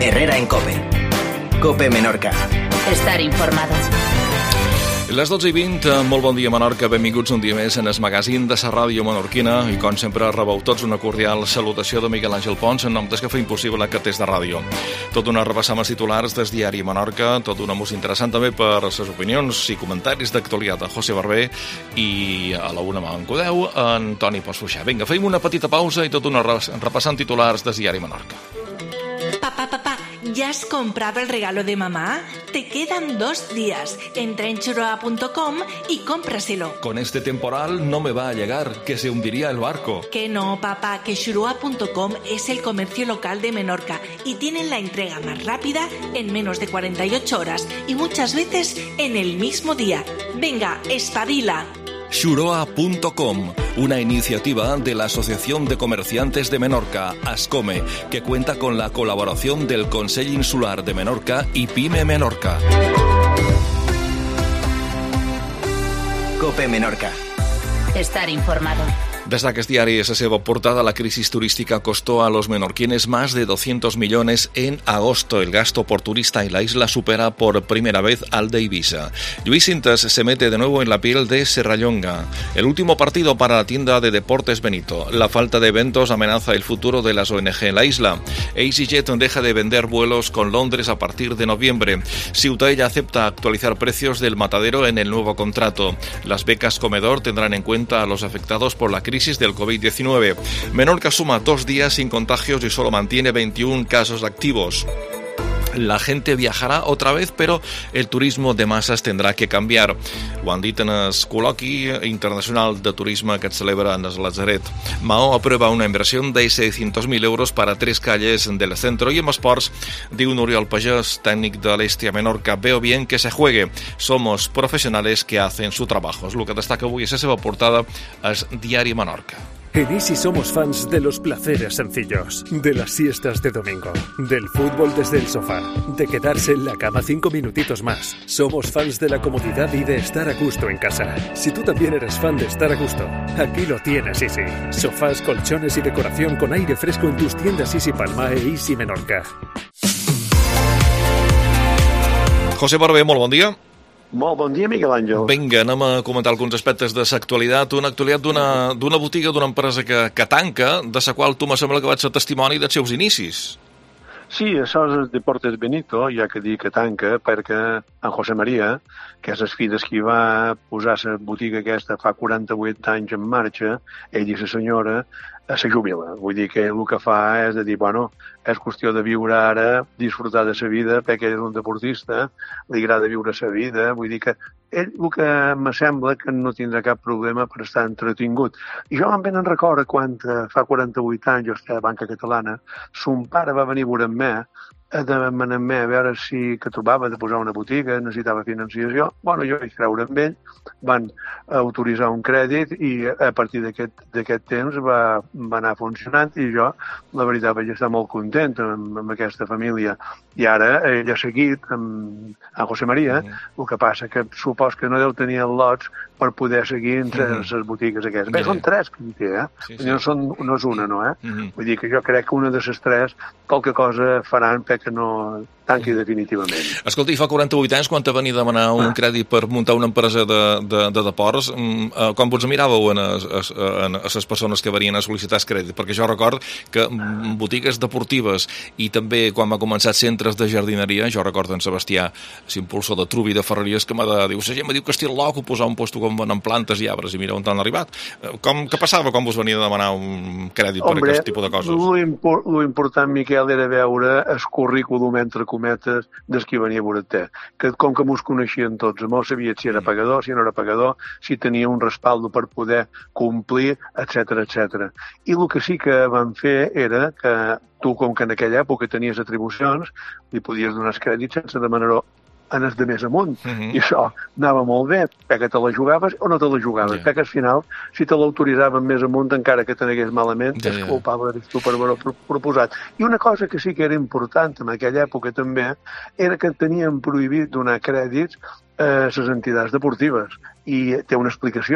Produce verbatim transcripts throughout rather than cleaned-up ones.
Herrera en COPE. COPE Menorca. Estar informado. Les dotze i vint, molt bon dia Menorca, benvinguts un dia més en el magazín de la ràdio menorquina i com sempre rebeu tots una cordial salutació de Miguel Àngel Pons en nom des que fa impossible aquest test de ràdio. Tot una repassam els titulars del diari Menorca, tot una música interessant també per les opinions i comentaris d'actualitat de José Barber i a la una m'encodeu en Toni Posfuixà. Vinga, feim una petita pausa i tot una repassant titulars del diari Menorca. Papá, papá, ¿ya has comprado el regalo de mamá? Te quedan dos días. Entra en churoa punto com y cómpraselo. Con este temporal no me va a llegar, que se hundiría el barco. Que no, papá, que churoa punto com es el comercio local de Menorca y tienen la entrega más rápida en menos de cuarenta y ocho horas y muchas veces en el mismo día. Venga, espabila. churoa punto com, una iniciativa de la Asociación de Comerciantes de Menorca, ASCOME, que cuenta con la colaboración del Consell Insular de Menorca y PYME Menorca. COPE Menorca. Estar informado. Destaca este diario esa seva portada. La crisis turística costó a los menorquines más de doscientos millones en agosto. El gasto por turista en la isla supera por primera vez al de Ibiza. Lluís Cintas se mete de nuevo en la piel de Serrallonga. El último partido para la tienda de deportes Benito. La falta de eventos amenaza el futuro de las O N G en la isla. EasyJet deja de vender vuelos con Londres a partir de noviembre. Ciutadella acepta actualizar precios del matadero en el nuevo contrato. Las becas comedor tendrán en cuenta a los afectados por la crisis del COVID diecinueve. Menorca suma dos días sin contagios y solo mantiene veintiún casos activos. La gente viajarà otra vez, però el turismo de masses tendrà que canviar. Ho han dit en el col·loqui internacional de turisme que es celebra en el Lazaret. Mahó aprueba una inversión de seiscientos mil euros para tres calles del centro. I en esports, diu Oriol Pagès, tècnic de l'Estia Menorca, veo bien que se juegue. Somos profesionales que hacen su trabajo. És el que destaca avui a la seva portada al diari Menorca. En Easy somos fans de los placeres sencillos, de las siestas de domingo, del fútbol desde el sofá, de quedarse en la cama cinco minutitos más. Somos fans de la comodidad y de estar a gusto en casa. Si tú también eres fan de estar a gusto, aquí lo tienes Easy. Sofás, colchones y decoración con aire fresco en tus tiendas Easy Palma e Easy Menorca. José Barber, molt bon dia. Molt bon dia, Miguel Àngel. Vinga, anem a comentar alguns aspectes de l'actualitat. Una actualitat d'una d'una botiga, d'una empresa que, que tanca, de la qual tu me sembla que vaig ser testimoni dels seus inicis. Sí, això és Deportes Benito, ja que dic que tanca, perquè en José María, que és el fill qui va posar la botiga aquesta fa quaranta-vuit anys en marxa, ell i la senyora, se jubila. Vull dir que ell el que fa és de dir, bueno, és qüestió de viure ara, disfrutar de la vida, perquè ell és un deportista, li agrada viure la vida, vull dir que ell el que me sembla que no tindrà cap problema per estar entretingut. I jo em ben recordo quan fa quaranta-vuit anys jo estava a Banca Catalana, son pare va venir a veure amb mi, a demanar-me a veure si que trobava de posar una botiga, necessitava financiació. Bueno, jo vaig creure amb ell, van autoritzar un crèdit i a partir d'aquest temps va, va anar funcionant i jo, la veritat, vaig estar molt content amb, amb aquesta família. I ara ell ha seguit amb, amb José María, mm. el que passa que supos que no deu tenir els lots per poder seguir entre mm. les botigues aquestes. Bé, són tres que en té, eh? Sí, sí. No, són, no és una, no, eh? Mm. Vull dir que jo crec que una de les tres qualque cosa faran perquè no tanqui definitivament. Escolta, i fa quaranta-vuit anys, quan te venia a demanar un ah. crèdit per muntar una empresa de, de, de deports, com vos miràveu en les persones que venien a sol·licitar el crèdit? Perquè jo record que botigues deportives i també quan va començar centres de jardineria, jo recordo en Sebastià, l'impulsor de Trubi de Ferreries, que m'ha de dir, la gent me diu que estic loco posar un puesto com venen plantes i arbres, i mira on han arribat. Com, què passava quan vos venia a demanar un crèdit per Hombre, aquest tipus de coses? Lo, impor, lo important, Miquel, era veure el currículum, entre cometes, des qui venia a veure-te. Que com que mos coneixien tots, no sabia si era pagador, si no era pagador, si tenia un respaldo per poder complir, etcètera, etcètera. I el que sí que van fer era que tu, com que en aquella època tenies atribucions, li podies donar el crèdit sense demanar-ho en els de més amunt. Uh-huh. I això anava molt bé, perquè te la jugaves o no te la jugaves, yeah. perquè al final, si te l'autoritzaven més amunt, encara que te n'hagués malament, yeah, és culpable eres tu per haver-ho proposat. I una cosa que sí que era important en aquella època també, era que tenien prohibit donar crèdits a les entitats deportives. I té una explicació.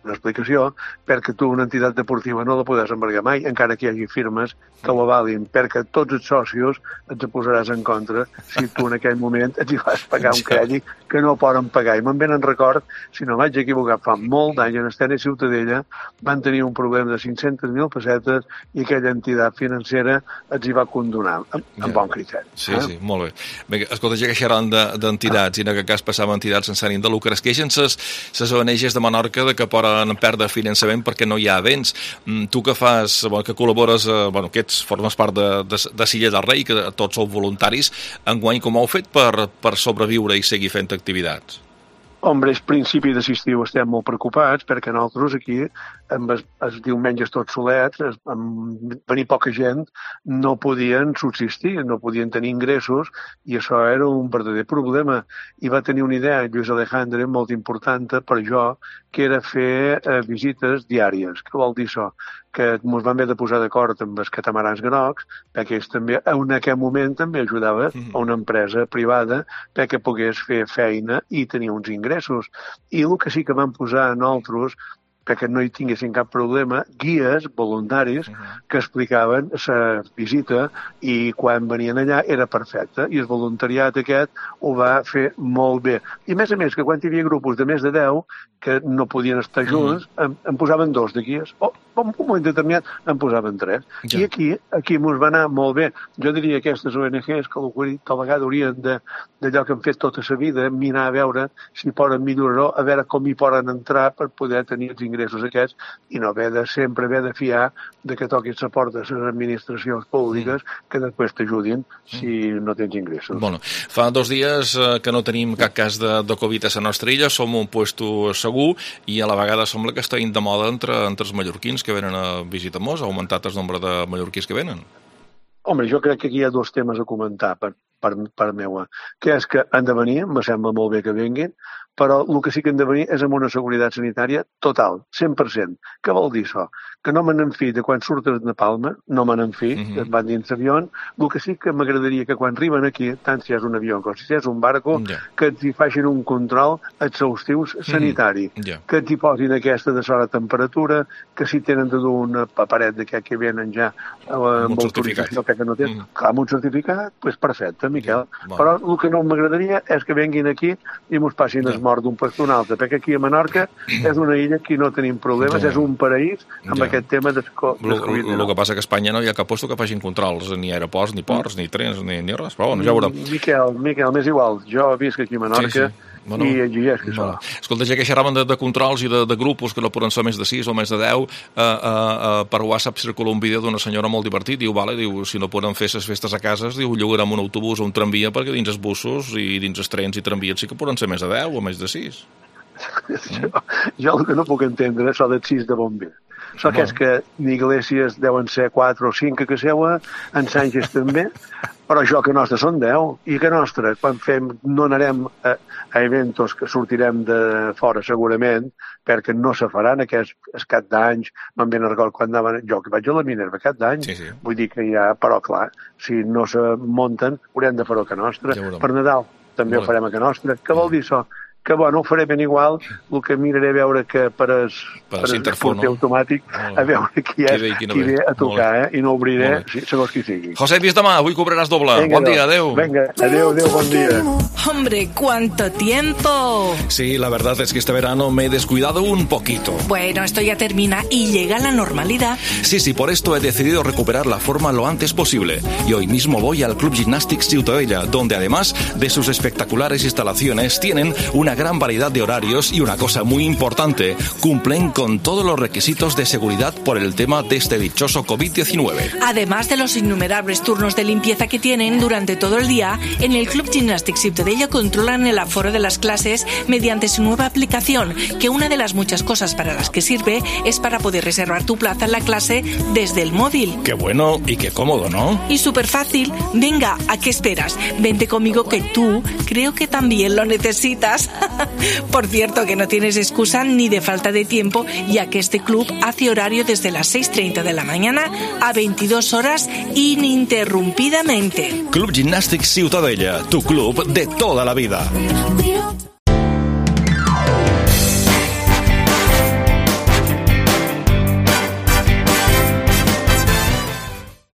una explicació, perquè tu una entitat deportiva no la podràs embargar mai, encara que hi hagi firmes que ho avalin, perquè tots els socis et posaràs en contra si tu en aquell moment et hi vas pagar un crèdit que no poden pagar. I me'n venen record, si no vaig equivocar, fa molt d'anys en Estena i Ciutadella van tenir un problema de cinc-centes mil pessetes i aquella entitat financera els hi va condonar, amb, amb ja. bon criteri. Sí, eh? sí, molt bé. Bé, escolta, ja que xerran d'entitats, i en aquest cas passava entitats sense ànim de lucre, es queixen ses, ses O N Ges de Menorca de que poden perdre finançament perquè no hi ha events. Tu que fas, bueno, que col·labores, eh, bueno, que ets, formes part de, de, de Silla del Rei, que tots sou voluntaris, enguany com heu fet per, per sobreviure i seguir fent activitats? Hombre, és principi d'estiu estem molt preocupats perquè nosaltres aquí, amb els, els diumenges tots solets, amb venir poca gent, no podien subsistir, no podien tenir ingressos i això era un verdader problema. I va tenir una idea, Lluís Alejandre, molt important per jo, que era fer eh, visites diàries. Què vol dir això? Que ens vam haver de posar d'acord amb els catamarans grocs, perquè ells també, en aquell moment també ajudava a una empresa privada perquè pogués fer feina i tenir uns ingressos. I el que sí que vam posar a nosaltres, perquè no hi tinguessin cap problema, guies voluntaris que explicaven la visita i quan venien allà era perfecte i el voluntariat aquest ho va fer molt bé. I a més a més que quan hi havia grupos de més de deu que no podien estar junts, en, en posaven dos de guies, o en un moment determinat en posaven tres. Ja. I aquí aquí mos va anar molt bé. Jo diria que aquestes O N Ges que a vegada haurien de, d'allò que han fet tota la vida, mirar a veure si poden millorar, a veure com hi poden entrar per poder tenir els ingressos aquests i no haver de sempre haver de fiar de que toquis la porta a les administracions públiques mm. que després t'ajudin si mm. no tens ingressos. Bueno, fa dos dies eh, que no tenim cap cas de, de Covid a la nostra illa, som un puesto segur i a la vegada sembla que està de moda entre, entre els mallorquins que venen a visitar-nos, ha augmentat el nombre de mallorquins que venen. Home, jo crec que aquí hi ha dos temes a comentar per, per, per meua, que és que han de venir, em sembla molt bé que vinguin, però el que sí que han de venir és amb una seguretat sanitària total, cent per cent. Què vol dir això? Que no me n'enfi de quan surtes de Palma, no me n'enfi, uh-huh. que van dins l'avió. El que sí que m'agradaria que quan arriben aquí, tant si és un avió com si és un barco, yeah. que els hi facin un control exhaustiu sanitari, uh-huh. yeah. que els hi posin aquesta de sola temperatura, que si tenen de dur una paparet d'aquest que venen ja eh, amb autorització, que no tenen, uh-huh. amb un certificat, doncs perfecte, Miquel. Yeah. Bon. Però el que no m'agradaria és que venguin aquí i mos passin yeah. mort d'un puesto a un altre, perquè aquí a Menorca és una illa que no tenim problemes, ja. és un paraís amb ja. aquest tema de Covid. El que passa que a Espanya no hi ha cap puesto que facin controls, ni aeroports, ni ports, ni trens, ni, ni res, però bueno, ja veurem. Miquel, Miquel, m'és igual, jo visc aquí a Menorca, sí, sí. Bueno, i exigeix que això. Bueno. Escolta, ja que xerraven de, de controls i de, de grupos que no poden ser més de sis o més de deu, eh, eh, eh, per WhatsApp circula un vídeo d'una senyora molt divertit, diu, vale, diu, si no poden fer les festes a cases, diu, llogarem un autobús o un tramvia perquè dins els bussos i dins els trens i tramvies sí que poden ser més de deu o més de sis. jo, jo el que no puc entendre és el de sis de bomber. Això que és que ni Iglesias deuen ser quatre o cinc que seua, en Sánchez també, però jo que nostre són deu, i que nostre, quan fem, no anarem a, a eventos que sortirem de fora segurament, perquè no se faran aquests escat d'anys, me'n ben record quan anaven, jo que vaig a la Minerva aquest d'any, sí, sí. vull dir que ja, però clar, si no se munten, haurem de fer-ho a que nostre. Ja per Nadal també ho farem a que nostre. Què vol dir això? Que bueno, ho faré ben igual, el que miraré a veure que per es, per es porter automàtic, a veure qui és, qui, qui ve a tocar, eh? I no obriré, segons qui sigui. José, fins demà, avui cobraràs doble. Venga, bon dia, adeu. Venga, adeu, adeu, bon día. Hombre, ¿cuánto tiempo? Sí, la verdad es que este verano me he descuidado un poquito. Bueno, esto ya termina y llega la normalidad. Sí, sí, por esto he decidido recuperar la forma lo antes posible. Y hoy mismo voy al Club Gymnastics Ciutadella, donde además de sus espectaculares instalaciones, tienen una gran variedad de horarios y una cosa muy importante, cumplen con todos los requisitos de seguridad por el tema de este dichoso COVID diecinueve. Además de los innumerables turnos de limpieza que tienen durante todo el día, en el Club Gymnastics Ciutadella controlan el aforo de las clases mediante su nueva aplicación, que una de las muchas cosas para las que sirve es para poder reservar tu plaza en la clase desde el móvil. Qué bueno y qué cómodo, ¿no? Y súper fácil. Venga, ¿a qué esperas? Vente conmigo que tú creo que también lo necesitas. Por cierto, que no tienes excusa ni de falta de tiempo, ya que este club hace horario desde las seis treinta de la mañana a veintidós horas ininterrumpidamente. Club Gymnastics Ciutadella, tu club de toda la vida.